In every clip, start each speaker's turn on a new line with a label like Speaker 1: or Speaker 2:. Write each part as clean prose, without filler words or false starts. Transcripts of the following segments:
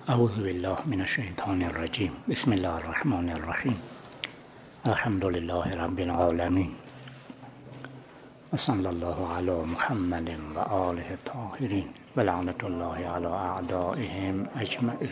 Speaker 1: اعوذ بالله من الشیطان الرجیم. بسم الله الرحمن الرحیم. الحمد لله رب العالمین و صلی الله علی محمد و آله الطاهرین و لعنت الله علی اعدائهم اجمعین.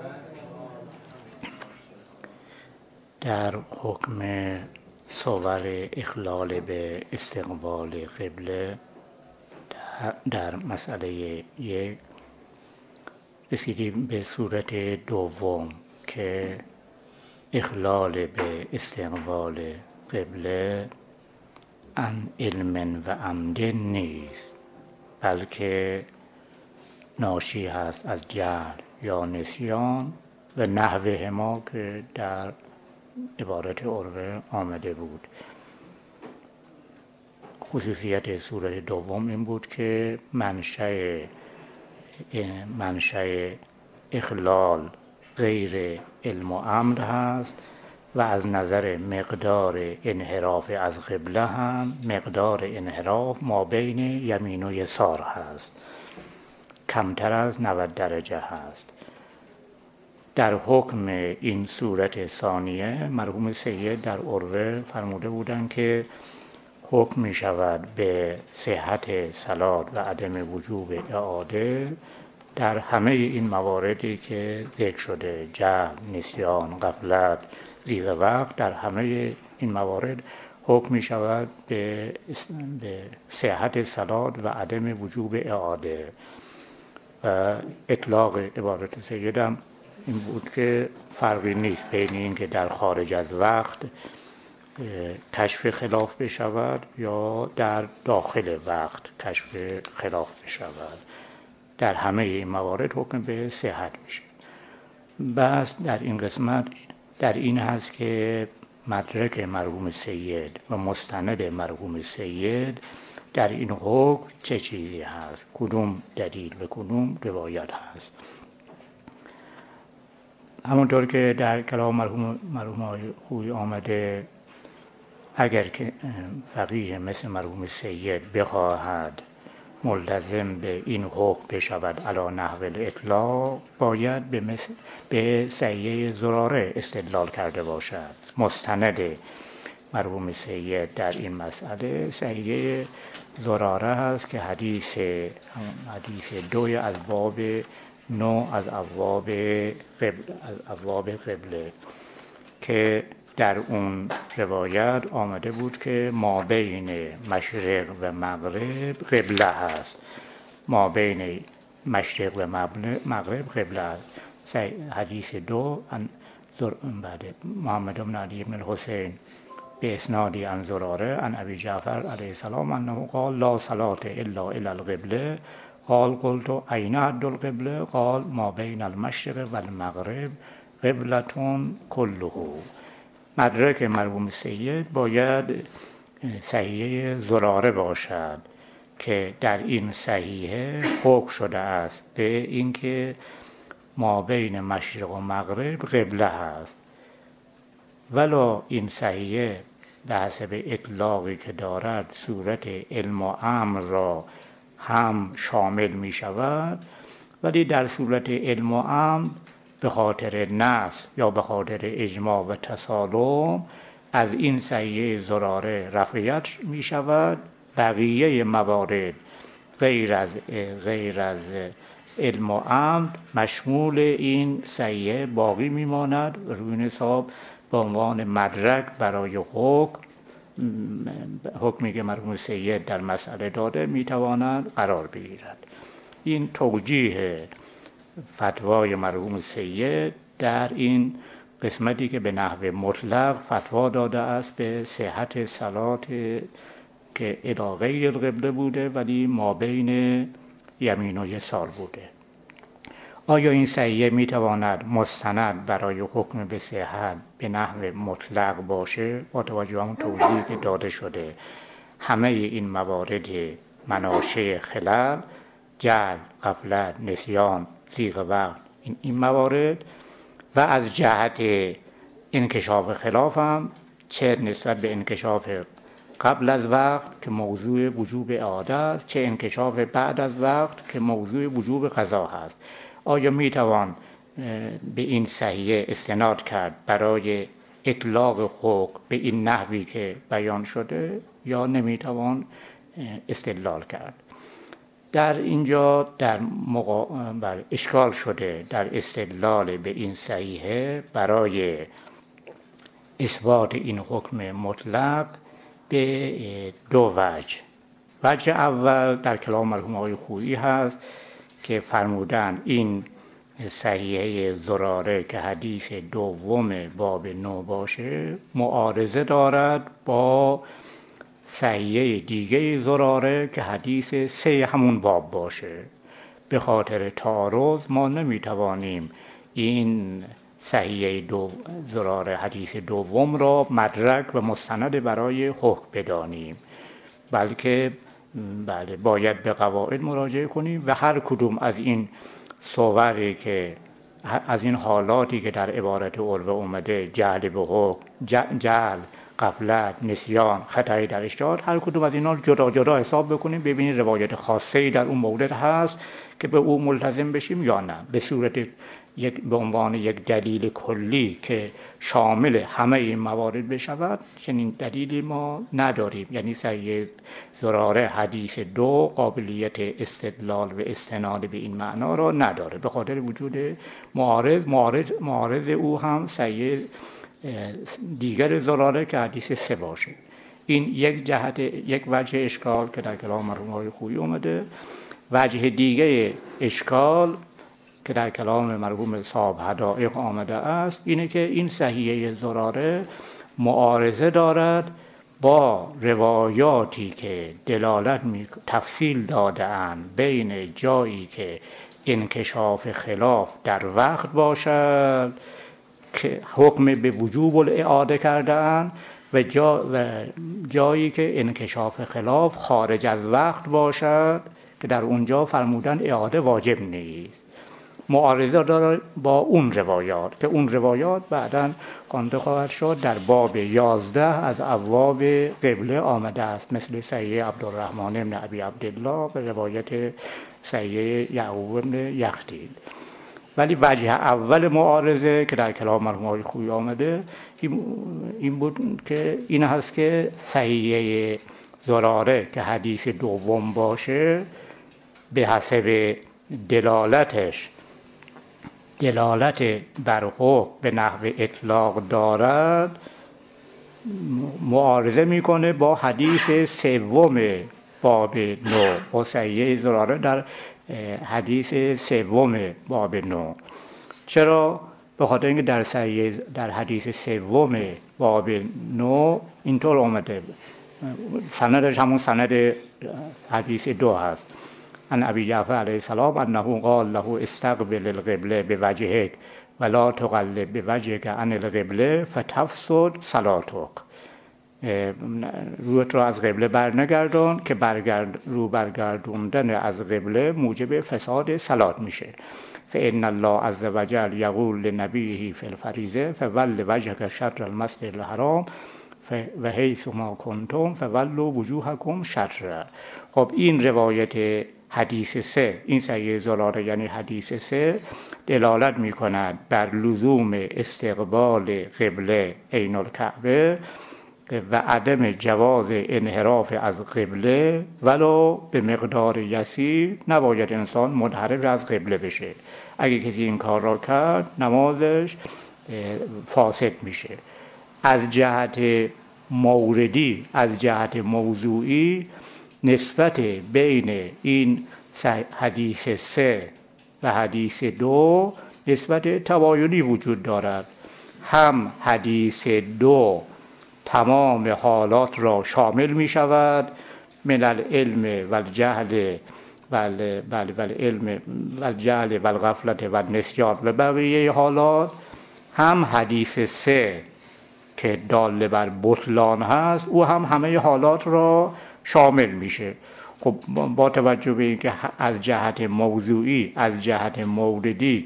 Speaker 1: در حکم صور اخلال به استقبال قبله در مسئله یک رسیدیم به صورت دوم که اخلال به استقبال قبله عن علم و عمد نیست، بلکه ناشی هست از جهل یا نسیان و نحوه ما که در عبارت عرفه آمده بود. خصوصیت صورت دوم این بود که منشأ اخلال غیر علم و امر هست و از نظر مقدار انحراف از قبله هم مقدار انحراف ما بین یمین و یسار هست، کمتر از 90 درجه هست. در حکم این صورت ثانیه مرحوم سید در عرفه فرموده بودند که حکم می شود به صحت صلات و عدم وجوب اعاده در همه این مواردی که ذکر شده، جهل، نسیان، غفلت، ضیق وقت، در همه این موارد حکم می شود به صحت صلات و عدم وجوب اعاده. و اطلاق عبارت سیدم این بود که فرقی نیست بین این که در خارج از وقت کشف خلاف بشود یا در داخل وقت کشف خلاف بشود، در همه این موارد حکم به صحت میشه. بس در این قسمت در این هست که مدرک مرحوم سید و مستند مرحوم سید در این حکم چه چیزی هست، کدوم دلیل و کدوم روایت هست. همونطور که در کلام مرحوم خویی آمده، اگر که فقیه مثل مرحوم سید بخواهد ملتزم به این حکم بشود علی نحو الاطلاق، باید به صحیحه زراره استدلال کرده باشد. مستند مرحوم سید در این مسئله صحیحه زراره است که حدیث 2 از باب 9 از ابواب قبله که در اون روایت آمده بود که ما بین مشرق و مغرب قبله هست، ما بین مشرق و مغرب قبله هست. حدیث 2 بعد محمد بن علی بن الحسین به اسنادی عن زراره عن ابی جعفر علیه السلام انه قال لا صلاة الا الى القبله. قال قلت اين حد القبله؟ قال ما بین المشرق و المغرب قبلتون کله. مدرک مرحوم سید باید صحیحه زراره باشد که در این صحیحه حکم شده است به اینکه ما بین مشرق و مغرب قبله هست، ولی این صحیحه به حسب اطلاقی که دارد صورت علم و امر را هم شامل می شود، ولی در صورت علم و امر به خاطر نص یا به خاطر اجماع و تسالم از این صحیحه زراره رفعیت می شود. بقیه موارد غیر از علم و امر مشمول این صحیحه باقی می ماند و روی این حساب به عنوان مدرک برای حکمی که مرحوم سید در مسئله داده می تواند قرار بگیرد. این توجیه فتوای مرحوم سید در این قسمتی که به نحو مطلق فتوا داده است به صحت صلات که الی غیر القبله بوده ولی ما بین یمین و یسار بوده. آیا این صحیحه میتواند مستند برای حکم به صحت به نحو مطلق باشه؟ با توجه به همون توضیحی که داده شده همه این موارد مناشأ خلل، جهل، غفلت، نسیان، ضیق وقت، این موارد و از جهت انکشاف خلاف هم چه نسبت به انکشاف قبل از وقت که موضوع وجوب اعاده است، چه انکشاف بعد از وقت که موضوع وجوب قضا هست. آیا میتوان به این صحیحه استناد کرد برای اطلاق حکم به این نحوی که بیان شده یا نمیتوان استدلال کرد. در اینجا بر اشکال شده در استدلال به این صحیحه برای اثبات این حکم مطلق به دو وجه. وجه اول در کلام مرحوم آقای خویی هست که فرمودن این صحیحه زراره که حدیث دوم باب 9 باشه معارضه دارد با صحیحه دیگه زراره که حدیث 3 همون باب باشه. به خاطر تعارض ما نمیتوانیم این صحیحه زراره حدیث دوم را مدرک و مستند برای حکم بدانیم، بلکه باید به قواعد مراجعه کنیم و هر کدوم از این صوری که از این حالاتی که در عبارت عربه اومده، جهل به حکم، جهل، غفلت، نسیان، خطای در اجتهاد، هر کدوم از اینا جدا جدا حساب بکنیم ببینید روایت خاصه‌ای در اون مورد هست که به او ملتزم بشیم یا نه. به صورت به عنوان یک دلیل کلی که شامل همه این موارد بشود چنین دلیلی ما نداریم. یعنی صحیح زراره حدیث 2 قابلیت استدلال و استناد به این معنا را نداره به خاطر وجود معارض او هم صحیح دیگر زراره که حدیث 3 باشه. این یک وجه اشکال که در کلام مرحوم آقای خویی اومده. وجه دیگه اشکال که در کلام مرحوم صاحب حدائق آمده است اینه که این صحیحه زراره معارضه دارد با روایاتی که دلالت تفصیل داده اند بین جایی که انکشاف خلاف در وقت باشد که حکم به وجوب الاعاده کرده اند و جایی که انکشاف خلاف خارج از وقت باشد که در اونجا فرمودن اعاده واجب نیست. معارضه داره با اون روایات که اون روایات بعداً خوانده خواهد شد در باب 11 از ابواب قبله آمده است، مثل صحیح عبدالرحمن بن ابی عبدالله و روایت صحیح یعقوب بن یختیل. ولی وجه اول معارضه که در کلام مرحوم آقای خویی آمده این بود که این هست که صحیح زراره که حدیث دوم باشه به حسب دلالت بر حکم به نحو اطلاق دارد معارضه میکنه با حدیث 3 باب 9 و صحیح زراره در حدیث 3 باب 9. چرا؟ به خاطر اینکه در حدیث 3 باب 9 اینطور اومده، سندش همون سند حدیث 2 هست. ان ابی جعفر علیه السلام انه قال له استقبل القبله بوجهک ولا تقلب بوجهک عن القبله فتفسد صلاتک. رویت را از قبله برنگردان که برگردوندن از قبله موجب فساد صلات میشه. فإن الله عز وجل یقول لنبیه فی الفریضه فول وجهک شطر المسجد الحرام و حیث ما کنتم فولوا وجوهکم شطره. خب این روایت حدیث 3، این صحیح زراره یعنی حدیث 3 دلالت میکند بر لزوم استقبال قبله عین الکعبه و عدم جواز انحراف از قبله ولو به مقدار یسیر. نباید انسان منحرف از قبله بشه. اگه کسی این کار را کرد نمازش فاسد میشه. از جهت موردی، از جهت موضوعی نسبت بین این حدیث 3 و حدیث 2 نسبت تباینی وجود دارد. هم حدیث 2 تمام حالات را شامل می شود من العلم و الجهل و الغفلت و النسیان و بقیه حالات. هم حدیث 3 که دال بر بطلان هست او هم همه حالات را شامل میشه. خب با توجه به اینکه از جهت موضوعی از جهت موردی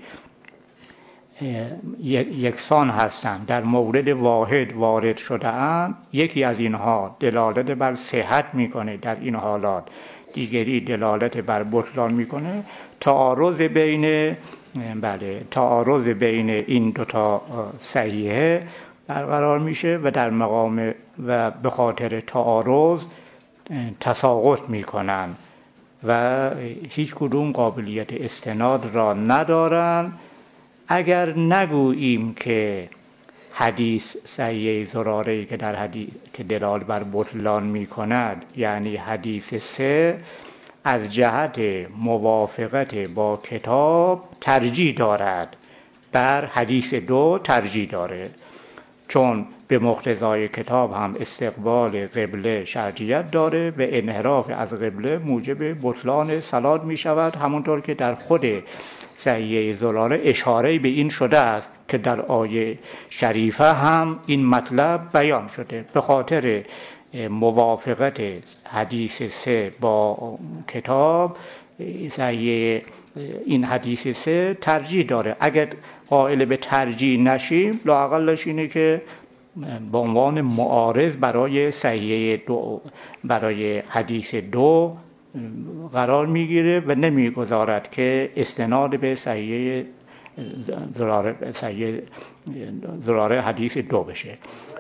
Speaker 1: یکسان هستند، در مورد واحد وارد شده اند، یکی از اینها دلالت بر صحت میکنه در این حالات، دیگری دلالت بر بطلان میکنه، تعارض بین بله تعارض بین این دوتا صحیحه برقرار میشه و در مقام و به خاطر تعارض تساقط میکنن و هیچ کدوم قابلیت استناد را ندارن. اگر نگوییم که حدیث صحیح زراره‌ای که در حدیث که دلالت بر بطلان میکند، یعنی حدیث 3 از جهت موافقت با کتاب ترجیح دارد، بر حدیث 2 ترجیح داره، چون به مقتضای کتاب هم استقبال قبله شرطیت داره و انحراف از قبله موجب بطلان صلات می شود، همونطور که در خود صحیحه زراره اشاره به این شده است که در آیه شریفه هم این مطلب بیان شده. به خاطر موافقت حدیث 3 با کتاب این حدیث 3 ترجیح داره. اگر قائل به ترجیح نشیم لااقلش اینه که به عنوان معارض برای صحیحه 2 برای حدیث 2 قرار میگیره و نمیگذارد که استناد به صحیحه زراره حدیث 2 بشه.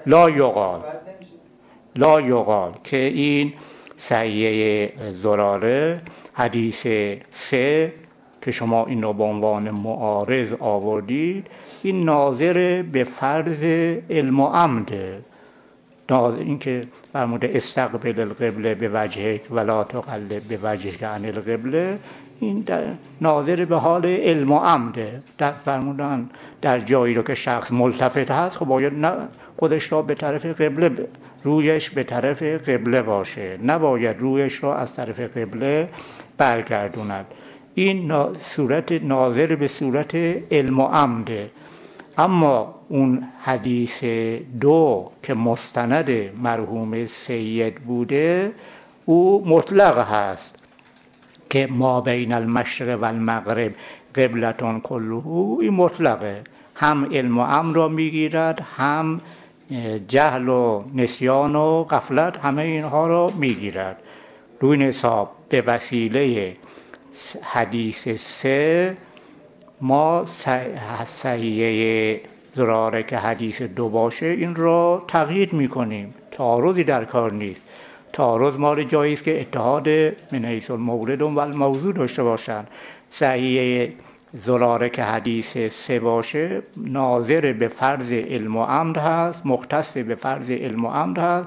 Speaker 1: لا یقال که این صحیحه زراره حدیث 3 که شما این رو به عنوان معارض آوردید، این ناظر به فرض علم و عمده. این که فرموده استقبل القبله به وجهک ولا تقلب به وجهک عن القبله، این ناظر به حال علم و عمده. در فرمودن در جایی رو که شخص ملتفت هست خب باید خودش را به طرف قبله رویش به طرف قبله باشه، نباید رویش را از طرف قبله برگردوند. این صورت ناظر به صورت علم و عمده. اما اون حدیث 2 که مستند مرحوم سید بوده او مطلق هست که ما بین المشرق و المغرب قبلتون کله، این مطلقه، هم علم و امر را میگیرد، هم جهل و نسیان و غفلت، همه اینها را میگیرد. روی حساب به وسیله حدیث 3 ما صحیحه زراره که حدیث 2 باشه این را تغییر میکنیم. تعارضی در کار نیست. تعارض مال جایی است که اتحاد من حیث المورد و الموضوع داشته باشند. صحیحه زراره که حدیث 3 باشه ناظر به فرض علم و عمد هست، مختص به فرض علم و عمد هست.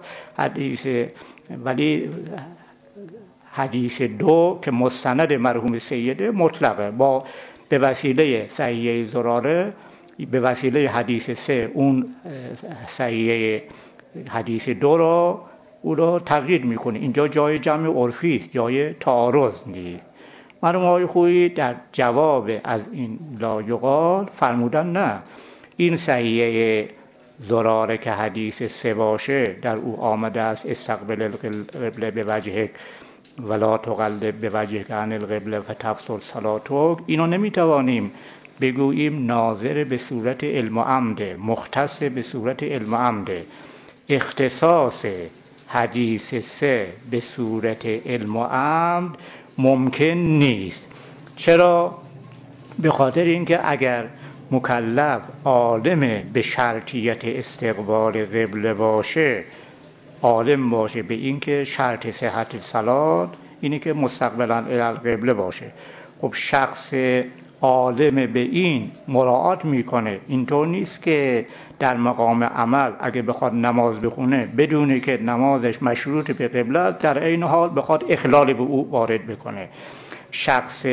Speaker 1: ولی حدیث 2 که مستند مرحوم سیده مطلقه، با به وسیله صحیحه زراره به وسیله حدیث 3 اون صحیحه حدیث 2 را او را تغییر میکنه. اینجا جای جمع عرفی است، جای تعارض نیست. مرحوم آقای خویی در جواب از این لا یقال فرمودن نه، این صحیحه زراره که حدیث 3 باشه در او آمده است استقبل القبله به وجهک ولا تقلب به وجهک عن القبله فتفسد صلاتک، اینو نمیتوانیم بگوییم ناظر به صورت علم و عمده، مختص به صورت علم و عمده. اختصاص حدیث 3 به صورت علم و عمد ممکن نیست. چرا؟ به خاطر اینکه اگر مکلف عالم به شرطیت استقبال قبله باشه، عالم باشه به اینکه شرط صحت صلات اینه که مستقبلا الی القبله باشه، خب شخص عالم به این مراعات میکنه. اینطور نیست که در مقام عمل اگه بخواد نماز بخونه بدونه که نمازش مشروط به قبله است، در این حال بخواد اخلال به او وارد بکنه. شخص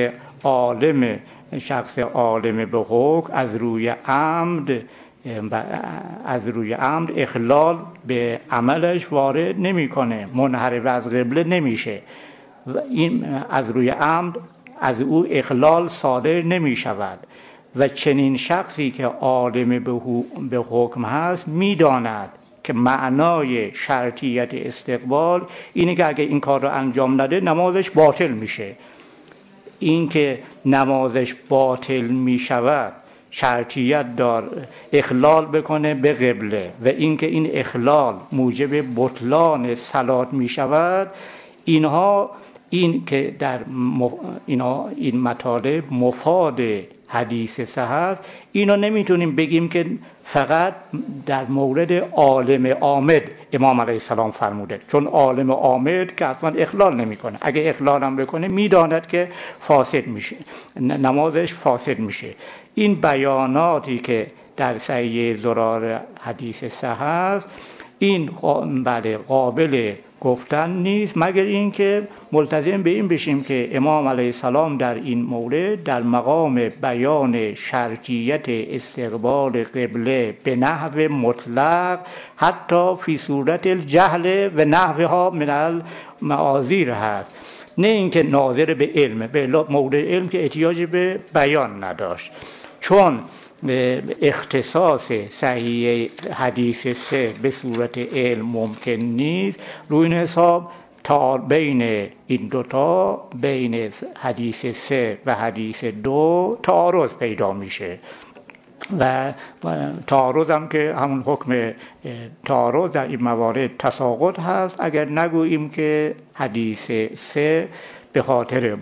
Speaker 1: عالم به حکم از روی عمد اخلال به عملش وارد نمیکنه، منحرف از قبله نمیشه. این از روی عمد از او اخلال صادر نمی شود. و چنین شخصی که عالم به حکم هست میداند که معنای شرطیت استقبال اینه که اگه این کار رو انجام نده نمازش باطل میشه. این که نمازش باطل می شود شرطیت اخلال بکنه به قبله و این که این اخلال موجب بطلان صلات می شود، این که در این مطالب مفاد حدیث سه هست، اینو نمیتونیم بگیم که فقط در مورد عالم عامد امام علیه السلام فرموده، چون عالم عامد که اصلا اخلال نمیکنه، اگه اخلال هم بکنه میداند که فاسد میشه، نمازش فاسد میشه. این بیاناتی که در صحیح زرار حدیث سه هست، این بله قابل گفتن نیست، مگر اینکه ملتزم به این بشیم که امام علیه السلام در این مورد در مقام بیان شرعیت استقبال قبله به نحو مطلق حتی فی صورت الجهل و نحوها من المعاذیر هست، نه اینکه ناظر به علم، به مورد علم که احتیاج به بیان نداشت، چون اختصاص صحیح حدیث سه به صورت علم ممکن نیست. روی این حساب بین این دوتا، بین حدیث سه و حدیث دو تعارض پیدا میشه و تعارض هم که همون حکم تعارض در این موارد تساقط هست، اگر نگوییم که حدیث سه به خاطر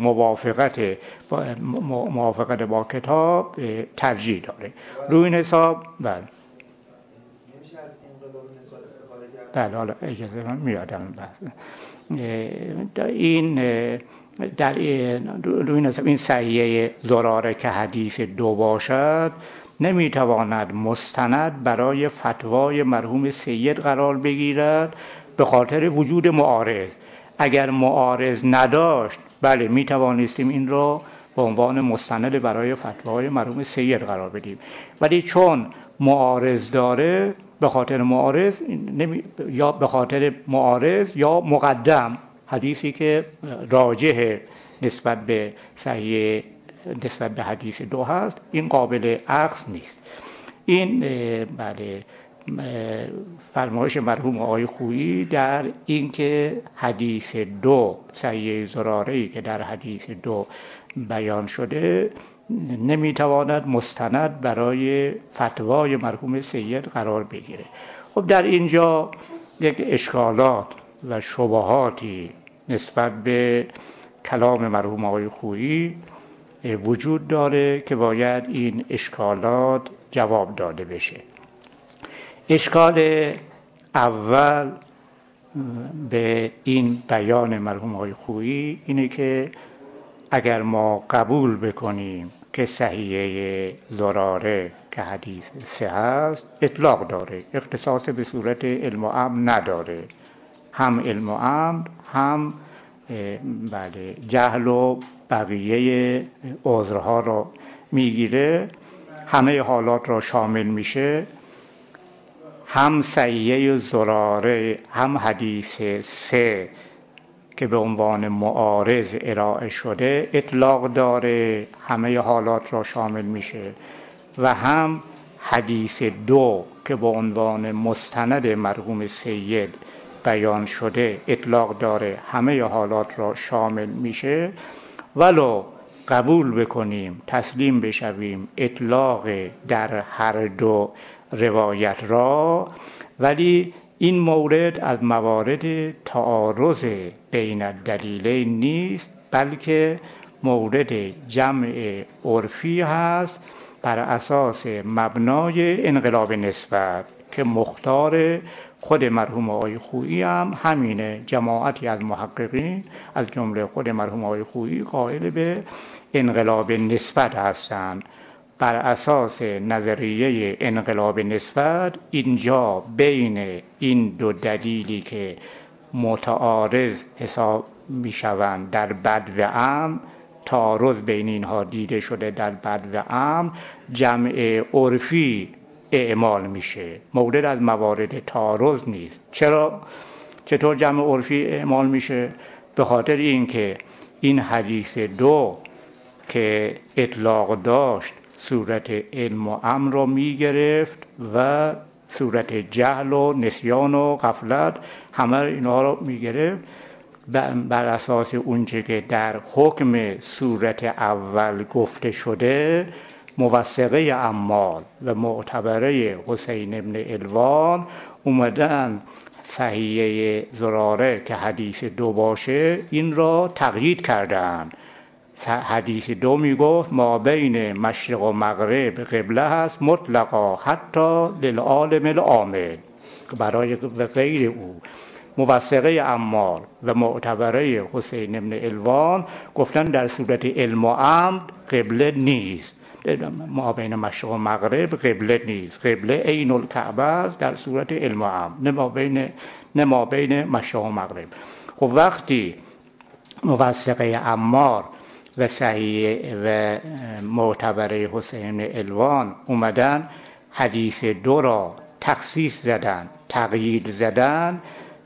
Speaker 1: موافقت با کتاب ترجیح داره. روی این حساب بله بله حالا اجازه من میادم این در روی این حساب این صحیحه زراره که حدیث دو باشد نمیتواند مستند برای فتوای مرحوم سید قرار بگیرد به خاطر وجود معارض. اگر معارض نداشت بله می توانستیم این را به عنوان مستند برای فتوای مرحوم سید قرار بدیم، ولی چون معارض داره، به خاطر معارض یا به خاطر معارض یا مقدم حدیثی که راجح نسبت به صحیح نسبت به حدیث دو هست، این قابل اخذ نیست. این بله فرمایش مرحوم آقای خویی در این که حدیث دو صحیح زراره‌ای که در حدیث دو بیان شده نمیتواند مستند برای فتوای مرحوم سید قرار بگیره. خب در اینجا یک اشکالات و شبهاتی نسبت به کلام مرحوم آقای خویی وجود داره که باید این اشکالات جواب داده بشه. اشکال اول به این بیان مرحوم آقای خویی اینه که اگر ما قبول بکنیم که صحیحه زراره که حدیث سه هست اطلاق داره، اختصاص به صورت علم و امر نداره، هم علم و امر هم بله جهل و بقیه عذرها را میگیره، همه حالات را شامل میشه، هم صحیحه زراره هم حدیث سه که به عنوان معارض ارائه شده اطلاق داره، همه حالات را شامل میشه، و هم حدیث دو که به عنوان مستند مرحوم سید بیان شده اطلاق داره، همه حالات را شامل میشه. ولو قبول بکنیم، تسلیم بشویم اطلاق در هر دو روایت را، ولی این مورد از موارد تعارض بین الدلیلین نیست، بلکه مورد جمع عرفی هست بر اساس مبنای انقلاب نسبت که مختار خود مرحوم آقای خویی هم همینه. جماعتی از محققین از جمله خود مرحوم آقای خویی قائل به انقلاب نسبت هستند. بر اساس نظریه انقلاب نسبت اینجا بین این دو دلیلی که متعارض حساب می شوند در بد و امر، تعارض بین اینها دیده شده در بد و امر، جمع عرفی اعمال میشه، مورد از موارد تعارض نیست. چطور جمع عرفی اعمال میشه؟ به خاطر اینکه این حدیث دو که اطلاق داشت صورت علم و امر رو میگرفت و صورت جهل و نسیان و غفلت همه اینها رو میگرفت، بر اساس اونچه که در حکم صورت اول گفته شده موثقه عمال و معتبره حسین ابن الوان اومدن صحیحه زراره که حدیث دو باشه این را تقیید کردن. حدیث دو میگفت ما بین مشرق و مغرب قبله هست مطلقا حتی للعالم العامل، برای غیر او. موثقه عمار و معتبره حسین بن علوان گفتن در صورت علم و عمد قبله نیست، ما بین مشرق و مغرب قبله نیست، قبله عین الکعبه است در صورت علم و عمد، نه ما بین مشرق و مغرب. خب وقتی موثقه عمار و صحیح و معتبره حسین بن علوان اومدن حدیث دو را تخصیص زدن، تقیید زدن،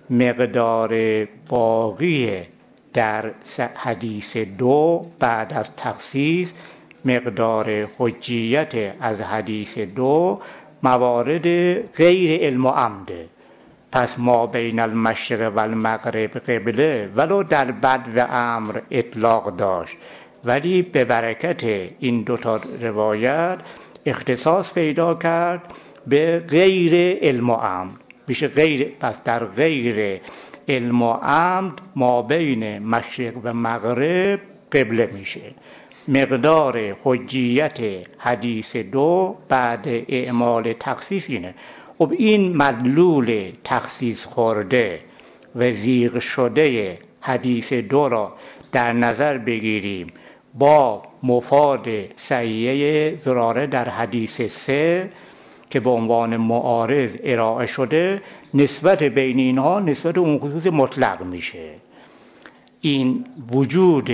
Speaker 1: مقدار باقی در حدیث دو بعد از تخصیص، مقدار حجیت از حدیث دو موارد غیر علم و عمده. پس ما بین المشرق و المغرب قبله ولو در بد و امر اطلاق داشت، ولی به برکت این دوتا روایت اختصاص پیدا کرد به غیر علم و عمد. میشه غیر، پس در غیر علم و عمد ما بین مشرق و مغرب قبله میشه. مقدار حجیت حدیث دو بعد اعمال تخصیص اینه. خب این مدلول تخصیص خورده و زیغ شده حدیث دو را در نظر بگیریم با مفاد صحیحه زراره در حدیث سه که به عنوان معارض ارائه شده، نسبت بین اینها نسبت اون خصوص مطلق میشه. این وجود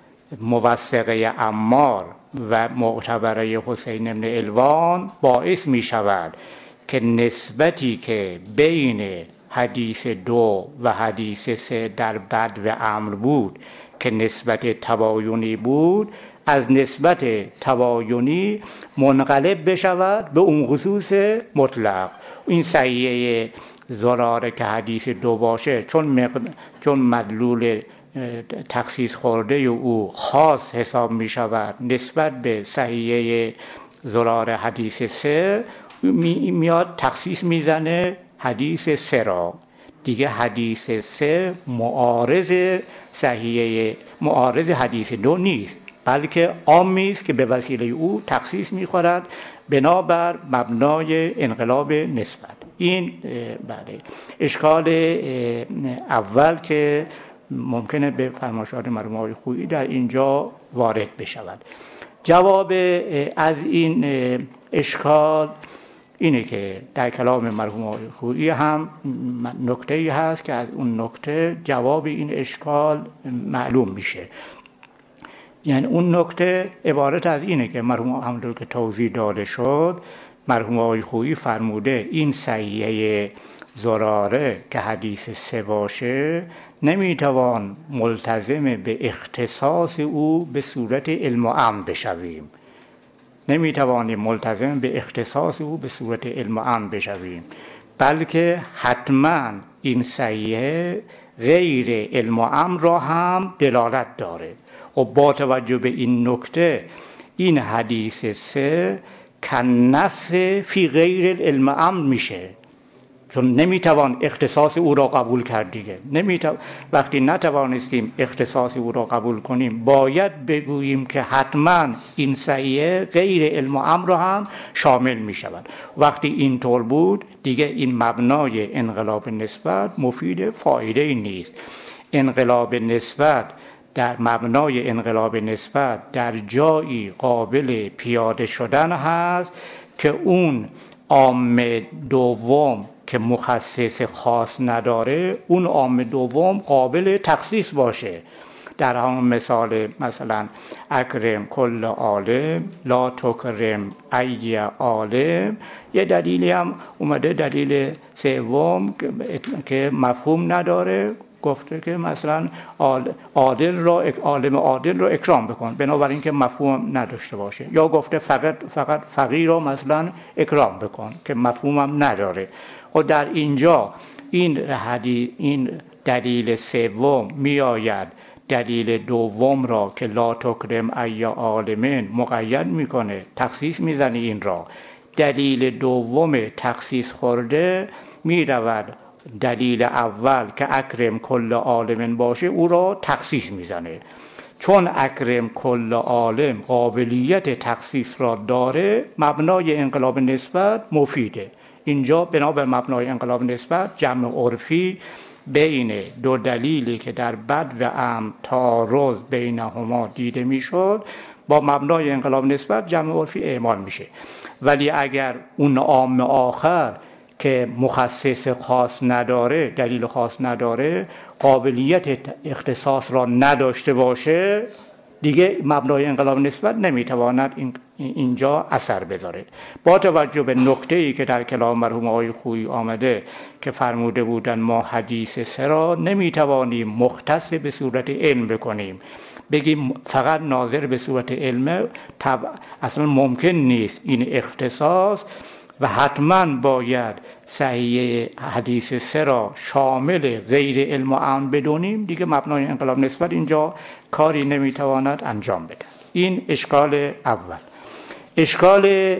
Speaker 1: موثقه عمار و معتبره حسین بن علوان باعث می شود که نسبتی که بین حدیث دو و حدیث سه در بد و امر بود که نسبت تباینی بود، از نسبت تباینی منقلب بشود به اون خصوص مطلق. این صحیحه زراره که حدیث دو باشه چون مدلول تخصیص خورده او خاص حساب می شود نسبت به صحیحه زراره حدیث سه، میاد تخصیص میزنه حدیث سه را دیگه. حدیث سه معارض حدیث دو نیست، بلکه عامی است که به وسیله او تخصیص میخورد بنابر مبنای انقلاب نسبت. این بله اشکال اول که ممکنه به فرمایشات مرحوم آقای خویی در اینجا وارد بشود. جواب از این اشکال اینه که در کلام مرحوم آقای خویی هم نکته‌ای هست که از اون نکته جواب این اشکال معلوم میشه. یعنی اون نکته عبارت از اینه که مرحوم همونطور که توضیح داده شد، مرحوم آقای خویی فرموده این صحیحه زراره که حدیث سه باشه نمیتوان ملتزم به اختصاص او به صورت علم و عمل بشویم، نمیتوانیم ملتزم به اختصاص او به صورت علم و عمل بشویم، بلکه حتما این صحیحه غیر علم و عمل را هم دلالت داره. و با توجه به این نکته این حدیث سه کنس فی غیر العلم عمل میشه، چون نمیتوان اختصاص او را قبول کرد دیگه. وقتی نتوانستیم اختصاص او را قبول کنیم باید بگوییم که حتما این صحیحه غیر علم و امر را هم شامل میشود. وقتی این طور بود دیگه این مبنای انقلاب نسبت مفید فایده نیست. انقلاب نسبت در مبنای انقلاب نسبت در جایی قابل پیاده شدن هست که اون عام دوم که مخصص خاص نداره، اون عام دوم قابل تخصیص باشه. در همون مثلا اکرم کل عالم لا تکرم ای عالم، یه دلیلی هم اومده، دلیل سوم که مفهوم نداره، گفته که مثلا عالم عادل را اکرام بکن، بنابراین که مفهوم نداشته باشه. یا گفته فقط فقیر را مثلا اکرام بکن که مفهومم نداره. و در اینجا این دلیل سوم میآید دلیل دوم را که لا تکرم ای عالمین مقید میکنه، تخصیص میزنه این را. دلیل دوم تخصیص خورده میرود دلیل اول که اکرم کل عالمین باشه او را تخصیص میزنه. چون اکرم کل عالم قابلیت تخصیص را داره، مبنای انقلاب نسبت مفیده. اینجا بنابر مبنای انقلاب نسبت جمع عرفی بین دو دلیلی که در بد و امن تعارض بینهما دیده میشد، با مبنای انقلاب نسبت جمع عرفی اعمال میشه. ولی اگر اون عام آخر که مخصص خاص نداره، دلیل خاص نداره، قابلیت اختصاص را نداشته باشه، دیگه مبنای انقلاب نسبت نمیتواند اینجا اثر بذاره. با توجه به نکته‌ای که در کلام مرحوم آقای خویی آمده که فرموده بودن ما حدیث سه را نمیتوانیم مختص به صورت علم بکنیم، بگیم فقط ناظر به صورت علم، اصلا ممکن نیست این اختصاص، و حتما باید صحیح حدیث سه را شامل غیر علم و عمل بدونیم. دیگه مبنای انقلاب نسبت اینجا کاری نمیتواند انجام بده. این اشکال اول. اشکال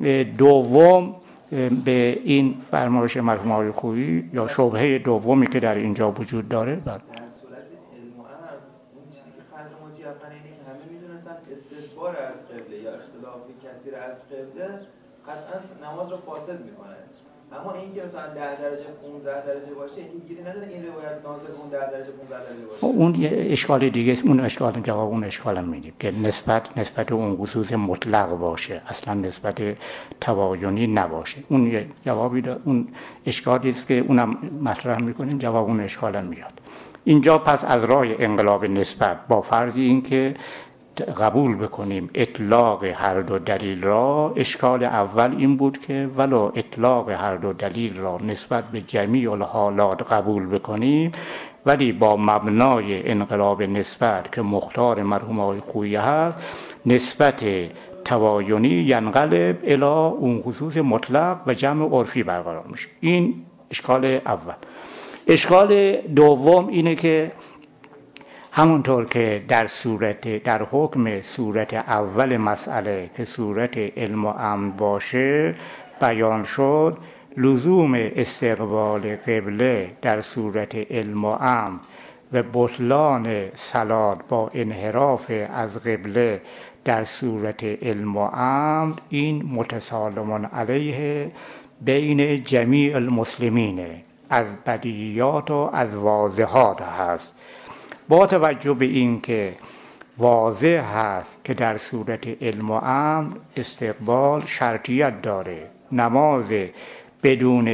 Speaker 1: دوم به این فرمایش مرحوم آقای خویی یا شبهه دومی که در اینجا وجود داره،
Speaker 2: در صورت علم و عمل اون چیزی که خلق متیقن اینه که همه میدونستن استدبار از قبله یا اختلاف کثیر از قبله قطعا نماز رو فاسد میکنه. اما این که مثلا 10 درجه 15 درجه باشه، این گیری نداره این روایت ناظر اون 10 درجه 15 درجه باشه.
Speaker 1: اون یه اشکال دیگه است. اون اشکال جواب اون اشکال میدیم که نسبت اون خصوص مطلق باشه، اصلا نسبت تباینی نباشه. اون یه جوابی داره. اون اشکالی است که اونم مطرح میکنیم، جواب اون اشکال میاد. اینجا پس از راه انقلاب نسبت با فرض این که قبول بکنیم اطلاق هر دو دلیل را، اشکال اول این بود که ولو اطلاق هر دو دلیل را نسبت به جمیع الحالات قبول بکنیم، ولی با مبنای انقلاب نسبت که مختار مرحوم آقای خویی هست، نسبت تباینی ینقلب الی اون خصوص مطلق و جمع عرفی برقرار میشه. این اشکال اول. اشکال دوم اینه که همونطور که در حکم صورت اول مسئله که صورت علم و امن باشه بیان شد، لزوم استقبال قبله در صورت علم و امن و بطلان صلات با انحراف از قبله در صورت علم و امن، این متسالم علیه بین جمیع المسلمین، از بدیهیات و از واضحات هست. با توجه به این که واضح هست که در صورت علم و امن استقبال شرطیت داره، نماز بدون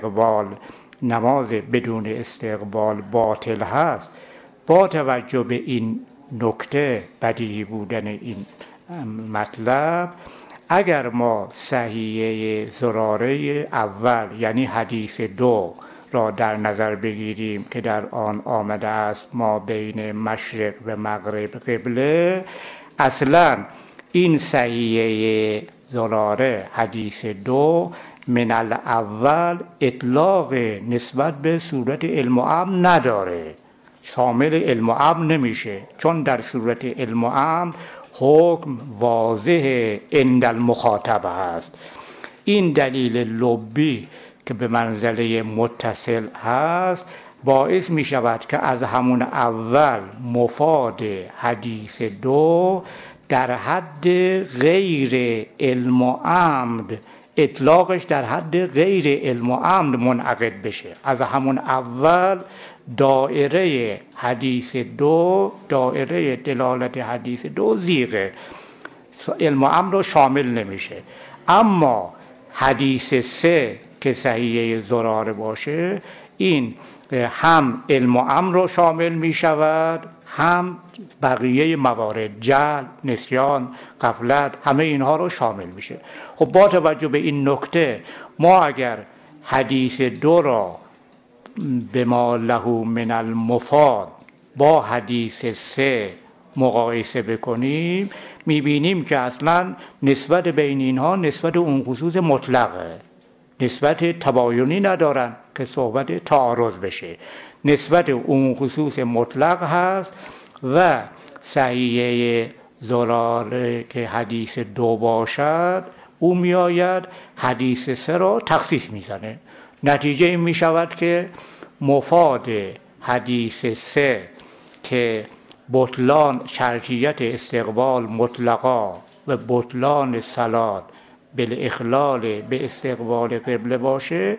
Speaker 1: استقبال باطل هست، با توجه به این نکته، بدیهی بودن این مطلب، اگر ما صحیحه زراره اول یعنی حدیث 2 را در نظر بگیریم که در آن آمده است ما بین مشرق و مغرب قبله، اصلا این صحیحه زراره حدیث 2 من الاول اطلاق نسبت به صورت علم و امن نداره، شامل علم و امن نمیشه، چون در صورت علم و امن حکم واضح عند المخاطب هست. این دلیل لبی که به منزله متصل هست باعث می شود که از همون اول مفاد حدیث 2 در حد غیر علم و عمد، اطلاقش در حد غیر علم و عمد منعقد بشه. از همون اول دایره حدیث 2، دایره دلالت حدیث 2 زیغه، علم و عمد رو شامل نمیشه. اما حدیث 3 که صحیحه زراره باشه، این هم علم و امر رو شامل می شود، هم بقیه موارد، جهل، نسیان، غفلت، همه اینها رو شامل میشه. خب با توجه به این نکته، ما اگر حدیث 2 را به ما له من المفاد با حدیث 3 مقایسه بکنیم، میبینیم که اصلا نسبت بین اینها نسبت اون خصوص مطلقه، نسبت تباینی ندارن که صحبت تعارض بشه، نسبت اون خصوص مطلق هست و صحیحه زراره که حدیث 2 باشد او میآید حدیث 3 را تخصیص میزنه. نتیجه این میشود که مفاد حدیث 3 که بطلان شرطیت استقبال مطلقا و بطلان صلات بالاخلال به استقبال قبله باشه،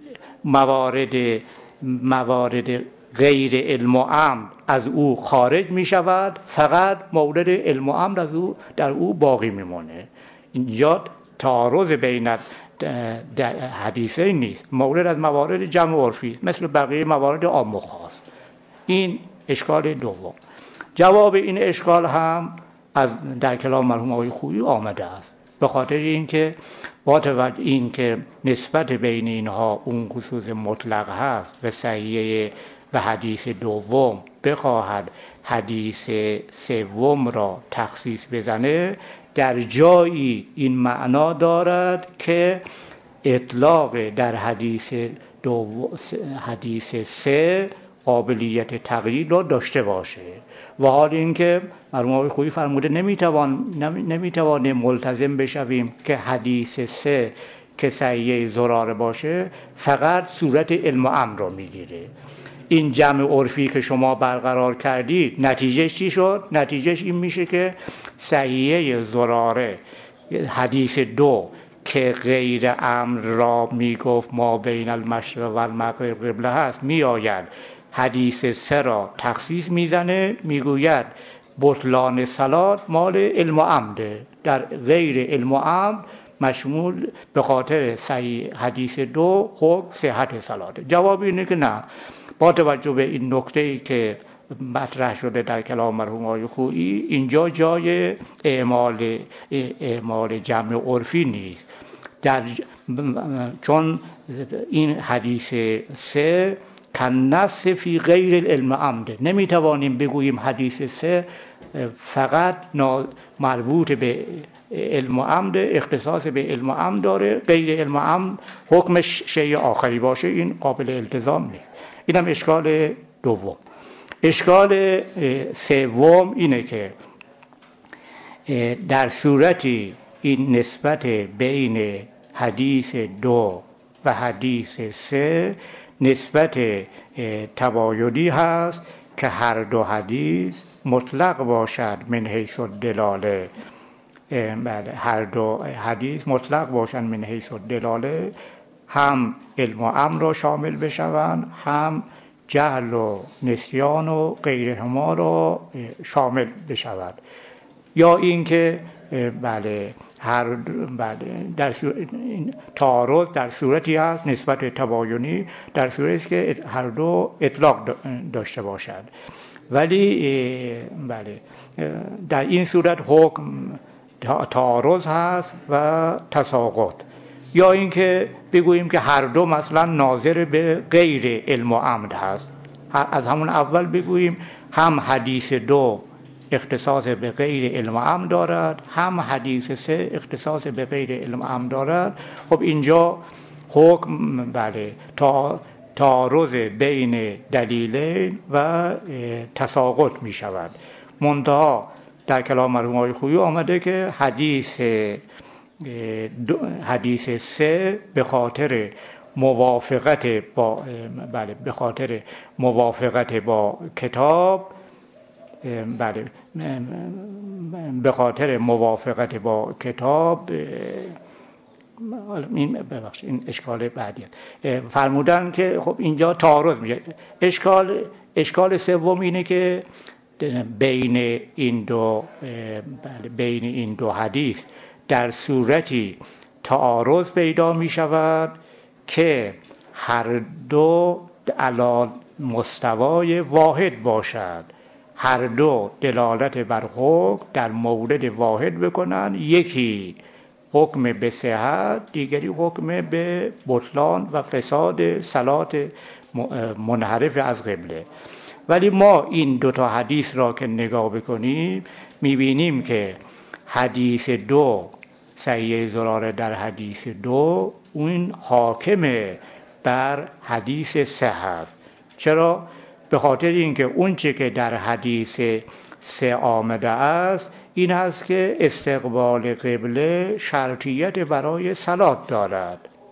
Speaker 1: موارد غیر علم و امر از او خارج می شود، فقط مورد علم و امر از او در او باقی میمونه. اینجا تعارض بین حدیثین نیست، مورد از موارد جمع عرفی مثل بقیه موارد عام و خاص. این اشکال دوم. جواب این اشکال هم در کلام مرحوم آقای خویی آمده است، به خاطر اینکه با توجه اینکه نسبت بین اینها اون خصوص مطلق هست و صحیحه و حدیث دوم بخواهد حدیث سوم را تخصیص بزنه، در جایی این معنا دارد که اطلاق در حدیث سه قابلیت تقیید را داشته باشه، و حال اینکه مرحوم آقای خویی فرموده نمیتوانیم ملتزم بشویم که حدیث سه که صحیحه زراره باشه فقط صورت علم و امر را میگیره. این جمع عرفی که شما برقرار کردید نتیجهش چی شد؟ نتیجهش این میشه که صحیحه زراره حدیث دو که غیر امر را میگفت ما بین المشرق و المغرب قبله هست میآید حدیث سه را تخصیص میزنه، میگوید بطلان صلات مال علم و امره، در غیر علم و امر مشمول به خاطر صحیح حدیث دو حکم صحت صلاته. جواب اینه که نه، با توجه به این نکته‌ای که مطرح شده در کلام مرحوم آقای خویی، اینجا جای اعمال جمع عرفی نیست، چون این حدیث سه کنص فی غیر العلم امر. نمیتوانیم بگوییم حدیث سه فقط مربوط به علم و امر، اختصاص به علم و امر داره، غیر علم و امر حکمش شیء آخری باشه، این قابل التزام نیست. اینم اشکال دوم. اشکال سوم اینه که در صورتی این نسبت بین حدیث دو و حدیث سه نسبت تباینی هست که هر دو حدیث مطلق باشد من حیث الدلاله. بله، هر دو حدیث مطلق باشند من حیث الدلاله، هم علم و امر را شامل بشوند، هم جهل و نسیان و غیرهما را شامل بشود. یا اینکه بله در تعارض در صورتی هست نسبت تباینی در صورتی که هر دو اطلاق داشته باشد، ولی بله در این صورت حکم تعارض هست و تساقط. یا اینکه بگوییم که هر دو مثلا ناظر به غیر علم و امر هست، از همون اول بگوییم هم حدیث دو اختصاص به غیر علم و امر دارد، هم حدیث سه اختصاص به غیر علم و امر دارد. خب اینجا حکم بله تعارض بین دلیلین و تساقط می شود. منتها در کلام مرحوم آقای خویی آمده که حدیث سه به خاطر موافقت با کتاب به خاطر موافقت با کتاب این اشکال بعدی است. فرمودن که خب اینجا تعارض میشه. اشکال سوم اینه که بین این دو حدیث در صورتی تعارض پیدا می شود که هر دو علی مستوای واحد باشد، هر دو دلالت بر حکم در مورد واحد بکنن، یکی حکم به صحت، دیگری حکم به بطلان و فساد صلات منحرف از قبله. ولی ما این دوتا حدیث را که نگاه بکنیم میبینیم که حدیث دو صحیح زراره در حدیث دو اون حاکمه بر حدیث سه هست. چرا؟ به خاطر اینکه اون چه که در حدیث سه آمده است این است که استقبال قبله شرطیت برای صلات دارد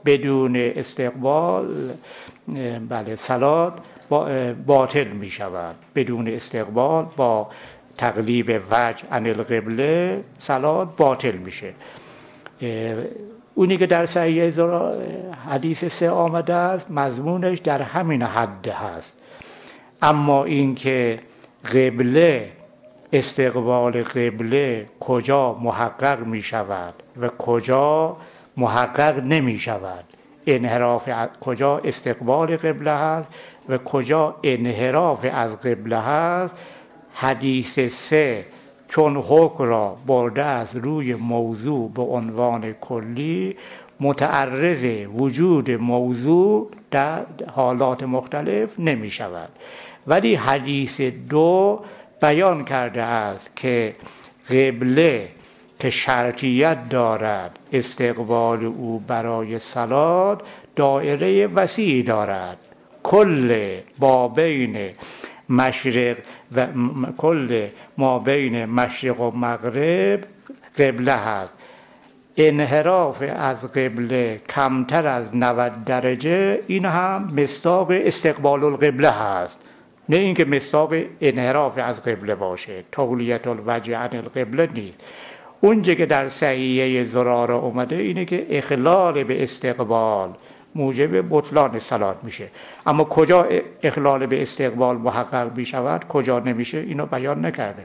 Speaker 1: بدون استقبال صلات باطل می شود. بدون استقبال با تقلیب وجه عن القبله صلات باطل میشه. اونی که در صحیح حدیث 3 آمده است مضمونش در همین حد هست. اما این که قبله، استقبال قبله کجا محقق می شود و کجا محقق نمی شود، انحراف کجا استقبال قبله هست و کجا انحراف از قبله هست، حدیث 3 چون حکم را برده از روی موضوع به عنوان کلی، متعرض وجود موضوع در حالات مختلف نمی شود. ولی حدیث 2 بیان کرده است که قبله که شرطیت دارد، استقبال او برای صلات دایره وسیعی دارد. کل ما بین مشرق و کل ما بین مشرق و مغرب قبله هست. انحراف از قبله کمتر از 90 درجه این هم مصداق استقبال القبله هست، نه اینکه مصداق انحراف از قبله باشه. تولیت الوجه عن القبله نیست. اونجا که در صحیحه زراره اومده اینه که اخلال به استقبال موجب بطلان صلات میشه. اما کجا اخلال به استقبال محقق میشود کجا نمیشه اینو بیان نکرده.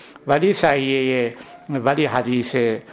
Speaker 1: ولی حدیث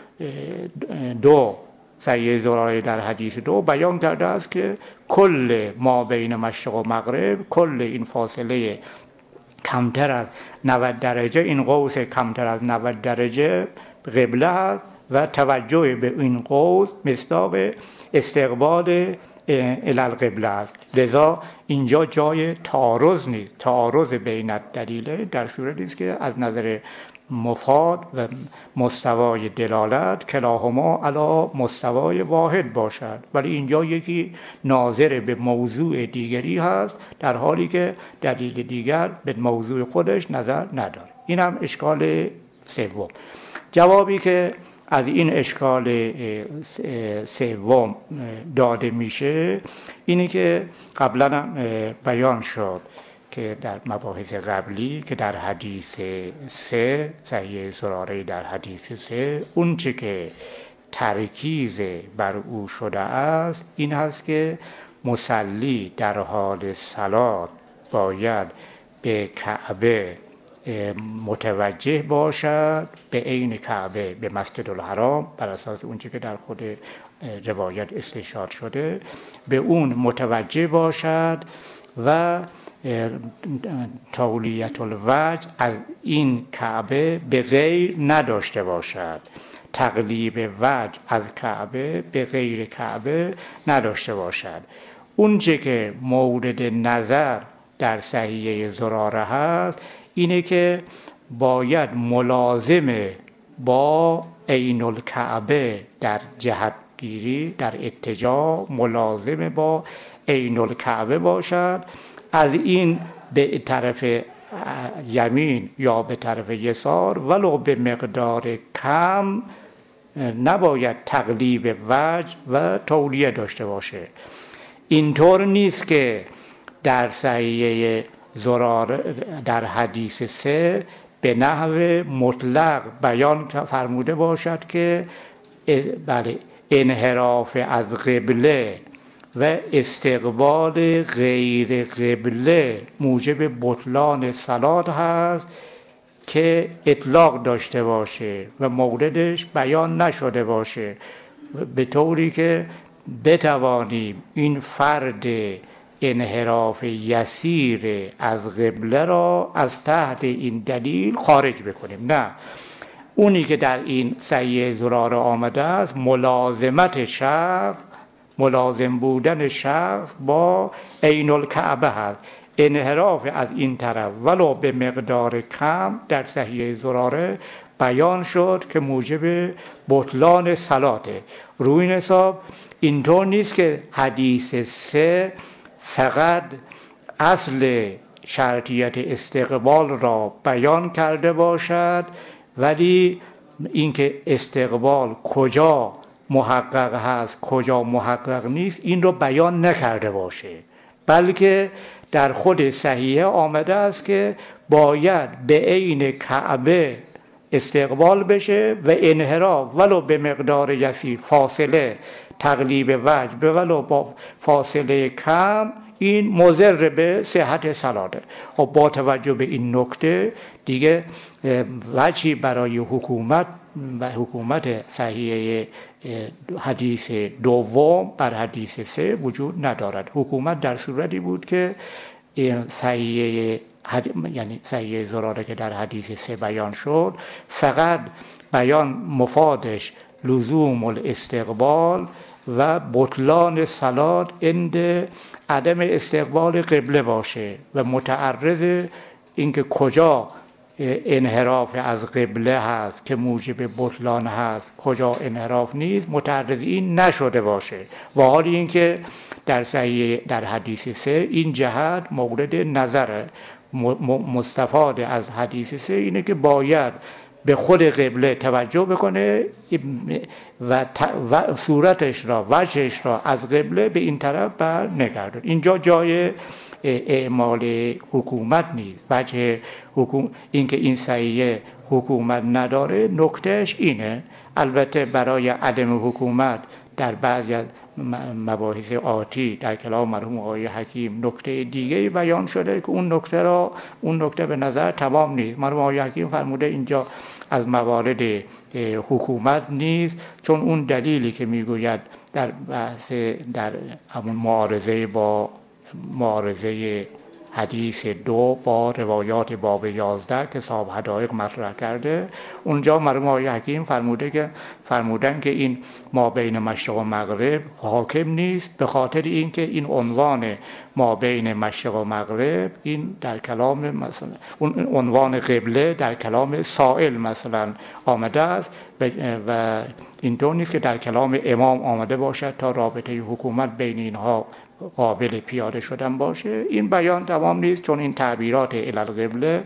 Speaker 1: 2 صحیح زراره در حدیث 2 بیان کرده است که کل ما بین مشرق و مغرب، کل این فاصله کمتر از 90 درجه، این قوس کمتر از 90 درجه قبله است و توجه به این قوس مصداق استقبال الالقبله است. لذا اینجا جای تعارض نیست. تعارض بین الدلیل در صورتی است که از نظر مفاد و مستوای دلالت کلاهما علی مستوای واحد باشد، ولی اینجا یکی ناظر به موضوع دیگری هست در حالی که دلیل دیگر به موضوع خودش نظر نداره. این هم اشکال سوم. جوابی که از این اشکال سوم داده میشه اینه که قبلا بیان شد که در مباحث قبلی که در حدیث 3 صحیح زراره در حدیث 3 اون چه که ترکیز بر او شده است این هست که مصلی در حال صلات باید به کعبه متوجه باشد، به عین کعبه، به مسجد الحرام، بر اساس اون چه که در خود روایت استشهاد شده به اون متوجه باشد و تولیت الوجه از این کعبه به غیر نداشته باشد، تقلیب وجه از کعبه به غیر کعبه نداشته باشد. اون چه که مورد نظر در صحیحه زراره هست اینه که باید ملازم با عین الکعبه در جهتگیری، در اتجاه ملازم با عین الکعبه باشد. از این به طرف یمین یا به طرف یسار ولو به مقدار کم نباید تقلیب وجه و تولیه داشته باشه. اینطور نیست که در صحیحه زراره در حدیث 3 به نحو مطلق بیان فرموده باشد که بله انحراف از قبله و استقبال غیر قبله موجب بطلان صلات هست که اطلاق داشته باشه و موردش بیان نشده باشه، به طوری که بتوانیم این فرد انحراف یسیر از قبله را از تحت این دلیل خارج بکنیم. نه، اونی که در این صحیح زراره آمده است ملازمت شخص، ملازم بودن شخص با عین الکعبه هست. انحراف از این طرف ولو به مقدار کم در صحیح زراره بیان شد که موجب بطلان صلاته. روی این حساب اینطور نیست که حدیث 3 فقط اصل شرطیت استقبال را بیان کرده باشد، ولی اینکه استقبال کجا محقق هست کجا محقق نیست این رو بیان نکرده باشه، بلکه در خود صحیحه آمده است که باید به عین کعبه استقبال بشه و انحراف ولو به مقدار یسیر، فاصله تقلیب وجه به ولو با فاصله کم، این مضر به صحت صلاته. خب با توجه به این نکته دیگه وجهی برای حکومت صحیحه حدیث دوم بر حدیث سه وجود ندارد. حکومت در صورتی بود که صحیحه یعنی صحیحه زراره که در حدیث سه بیان شد فقط بیان مفادش لزوم الاستقبال و بطلان صلات عند عدم استقبال قبله باشه و متعرض اینکه کجا انحراف از قبله هست که موجب بطلان هست کجا انحراف نیست متعرض این نشده باشه. و حالی اینکه در حدیث سه این جهت مورد نظر مستفاد از حدیث سه اینه که باید به خود قبله توجه بکنه و صورتش را وجهش را از قبله به این طرف بر نگردد. اینجا جای اعمال حکومت نیست. وجه اینکه این صحیحه حکومت نداره نکتهش اینه. البته برای عدم حکومت در بعضی از مباحث آتی در کلام مرحوم آقای حکیم نکته دیگه بیان شده که اون نکته به نظر تمام نیست. مرحوم آقای حکیم فرموده اینجا از موارد حکومت نیست، چون اون دلیلی که میگوید در بحث در همون معارضه حدیث دو با روایات باب 11 که صاحب حدایق مطرح کرده، اونجا مرحوم آقای حکیم فرمودن که این ما بین مشرق و مغرب حاکم نیست، به خاطر اینکه این عنوان ما بین مشرق و مغرب این در کلام مثلا اون عنوان قبله در کلام سائل مثلا آمده است و اینطور نیست که در کلام امام آمده باشد تا رابطه حکومت بین اینها قابل پیاده شدن باشه. این بیان تمام نیست، چون این تعبیرات الالقبله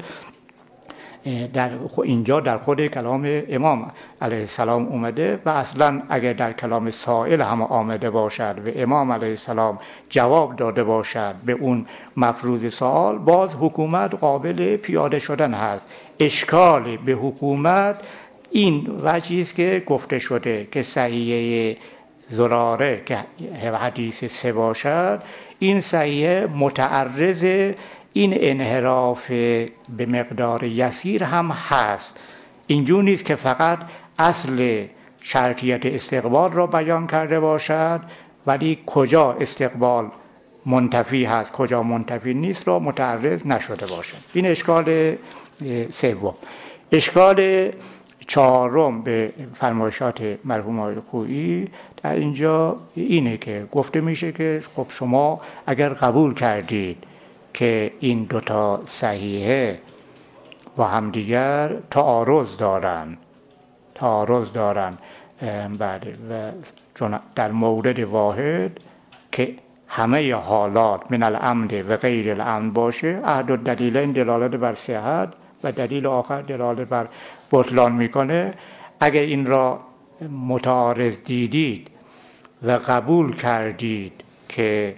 Speaker 1: اینجا در خود کلام امام علیه السلام اومده و اصلا اگر در کلام سائل هم آمده باشد و امام علیه السلام جواب داده باشد به اون مفروض سوال، باز حکومت قابل پیاده شدن هست. اشکال به حکومت این وجهی است که گفته شده که صحیحه زراره که حدیث سه باشد، این صحیحه متعرض این انحراف به مقدار یسیر هم هست. اینجور نیست که فقط اصل شرطیت استقبال را بیان کرده باشد ولی کجا استقبال منتفی هست کجا منتفی نیست را متعرض نشده باشد. این اشکال سوم. اشکال چهارم به فرمایشات مرحوم آقای خویی در اینجا اینه که گفته میشه که خب شما اگر قبول کردید که این دوتا صحیحه با همدیگر تعارض دارن بله، و چون در مورد واحد که همه حالات من العمد و غیر العمد باشه، احد الدلیلین دلالت بر صحت و دلیل آخر دلالت بر بطلان میکنه. اگر این را متعارض دیدید و قبول کردید که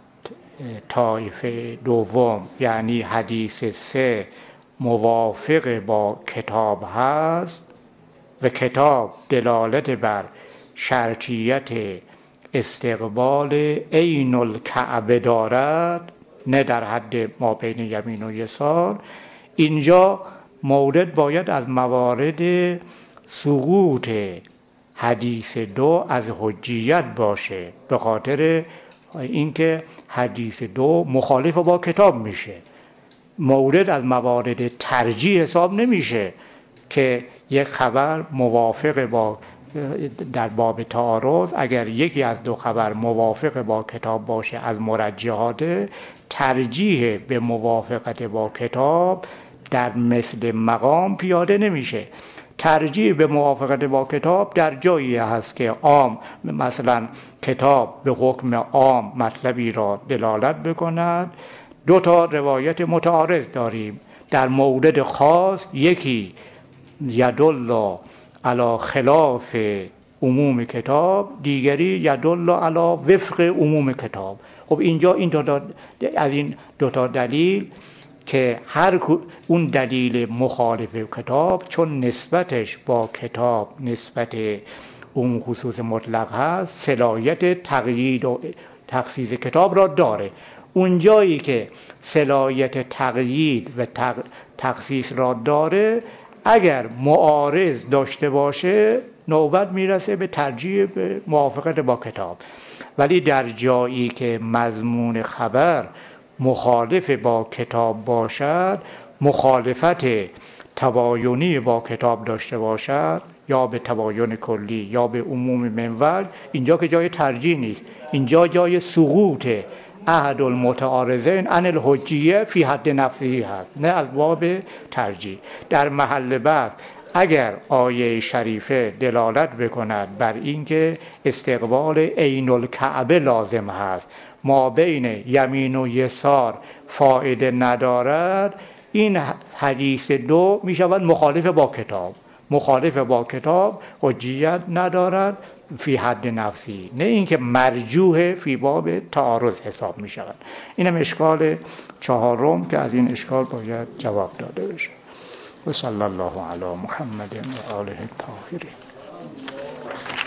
Speaker 1: طایفه دوم یعنی حدیث سه موافق با کتاب هست و کتاب دلالت بر شرطیت استقبال عین الکعبه دارد، نه در حد ما بین یمین و یسار، اینجا مورد باید از موارد سقوط حدیث دو از حجیت باشه، به خاطر اینکه حدیث دو مخالف با کتاب میشه. مورد از موارد ترجیح حساب نمیشه که یک خبر موافق با در باب تعارض اگر یکی از دو خبر موافق با کتاب باشه از مرجحات، ترجیح به موافقت با کتاب در مثل مقام پیاده نمیشه. ترجیح به موافقت با کتاب در جایی هست که عام مثلا کتاب به حکم عام مطلبی را دلالت بکند. دو تا روایت متعارض داریم در مورد خاص، یکی یدل علی خلاف عموم کتاب، دیگری یدل علی وفق عموم کتاب. خب اینجا از این دوتا دلیل که اون دلیل مخالف کتاب چون نسبتش با کتاب نسبت اون خصوص مطلق هست، صلاحیت تقیید و تخصیص کتاب را داره. اون جایی که صلاحیت تقیید و تخصیص را داره، اگر معارض داشته باشه نوبت میرسه به ترجیح به موافقت با کتاب. ولی در جایی که مضمون خبر مخالف با کتاب باشد، مخالفت تباینی با کتاب داشته باشد، یا به تباین کلی یا به عموم منول، اینجا که جای ترجیح نیست، اینجا جای سقوط احد المتعارضین عن الحجیه فی حد نفسه هست، نه از باب ترجیح. در محل بعد اگر آیه شریفه دلالت بکند بر اینکه استقبال عین الکعبه لازم هست، ما بین یمین و یسار فایده ندارد، این حدیث دو می شود مخالف با کتاب. مخالف با کتاب حجیت ندارد فی حد نفسی، نه اینکه مرجوح فی باب تعارض حساب می شود. اینم اشکال چهارم که از این اشکال باید جواب داده بشه. و صلی الله علی محمد و آله الطاهرین.